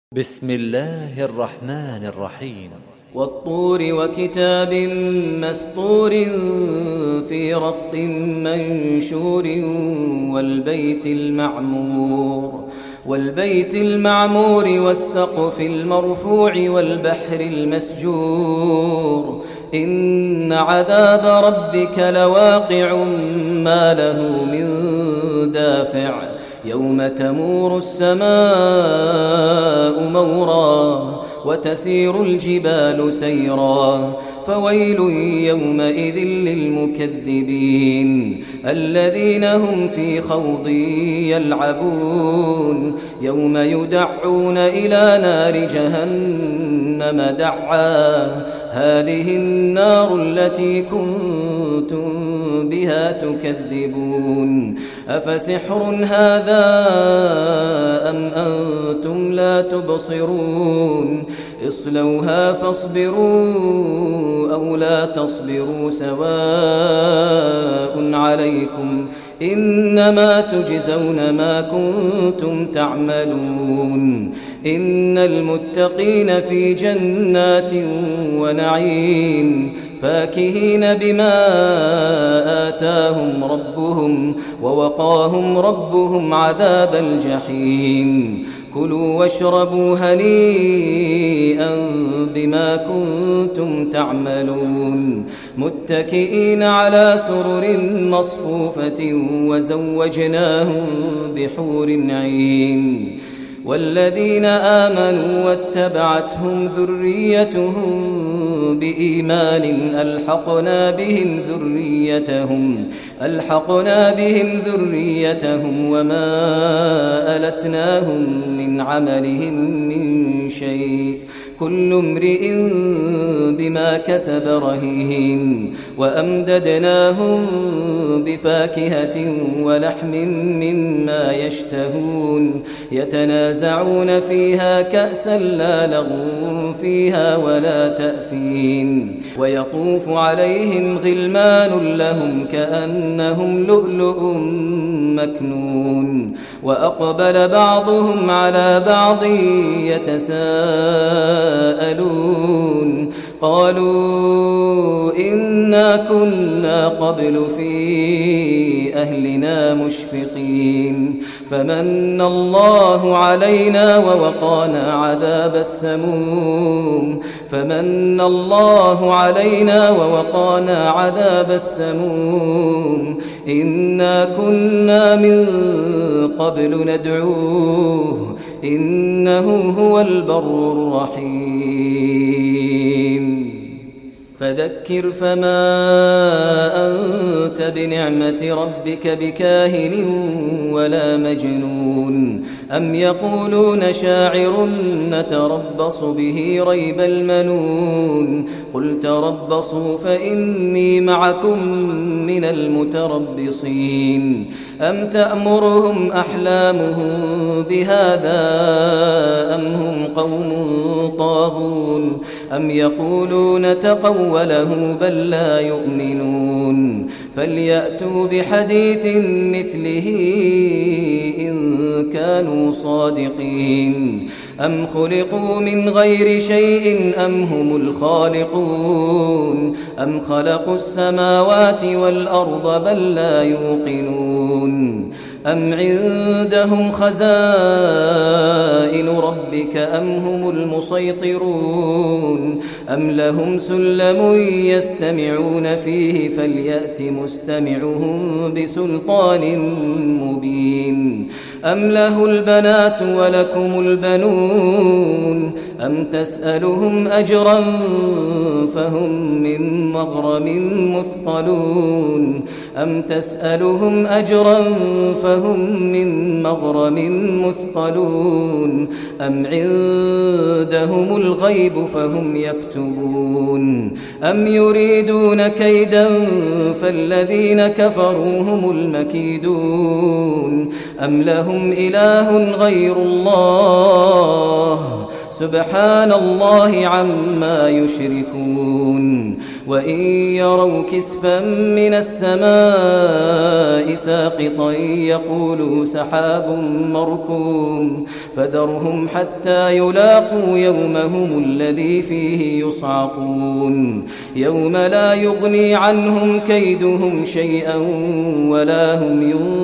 بسم الله الرحمن الرحيم والطور وكتاب مسطور في رق منشور والبيت المعمور والسقف المرفوع والبحر المسجور إن عذاب ربك لواقع ما له من دافع يوم تمور السماء مورا وتسير الجبال سيرا فويل يومئذ للمكذبين الذين هم في خوض يلعبون يوم يدعون إلى نار جهنم دعا هذه النار التي كنتم بها تكذبون أفسحر هذا أم أنتم لا تبصرون اصلوها فاصبروا أو لا تصبروا سواء عليكم إنما تجزون ما كنتم تعملون إن المتقين في جنات ونعيم فاكهين بما آتاهم ربهم ووقاهم ربهم عذاب الجحيم كلوا واشربوا هنيئا بما كنتم تعملون متكئين على سرر مصفوفة وزوجناهم بحور عين والذين آمنوا واتبعتهم ذريتهم بإيمان ألحقنا بهم ذريتهم وما ألتناهم من عملهم من شيء كل امرئ بما كسب رهين وأمددناهم بفاكهة ولحم مما يشتهون يتنازعون فيها كأسا لا لغو فيها ولا تأثيم ويطوف عليهم غلمان لهم كأنهم لؤلؤ مكنون وأقبل بعضهم على بعض يتساءلون قالوا إنا كنا قبل في أهلنا مشفقين فمن الله علينا ووقانا عذاب السموم إنا كنا من قبل ندعوه إنه هو البر الرحيم فذكر فما أنت بنعمة ربك بكاهن ولا مجنون أم يقولون شاعر نتربص به ريب المنون قل تربصوا فإني معكم من المتربصين أم تأمرهم أحلامهم بهذا أم هم قوم طاغون أم يقولون تقوله بل لا يؤمنون فليأتوا بحديث مثله إن كانوا صادقين أم خلقوا من غير شيء أم هم الخالقون أم خلقوا السماوات والأرض بل لا يوقنون أم عندهم خزائن ربك أم هم المسيطرون أم لهم سلم يستمعون فيه فليأت مستمعهم بسلطان مبين أم له البنات ولكم البنون أم تسألهم أجرا فهم من مغرم مثقلون أم عندهم الغيب فهم يكتبون أم يريدون كيدا فالذين كفروا هم المكيدون أم لهم إله غير الله سبحان الله عما يشركون وإن يروا كسفا من السماء ساقطا يقولوا سحاب مركوم فذرهم حتى يلاقوا يومهم الذي فيه يصعقون يوم لا يغني عنهم كيدهم شيئا ولا هم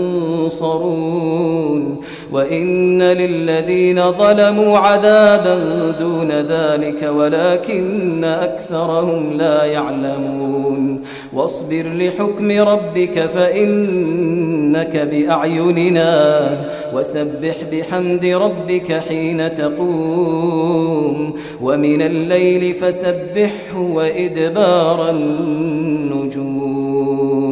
ينصرون وإن للذين ظلموا عذابا دون ذلك ولكن أكثرهم لا يعلمون واصبر لحكم ربك فإنك بأعيننا وسبح بحمد ربك حين تقوم ومن الليل فسبحه وإدبار النجوم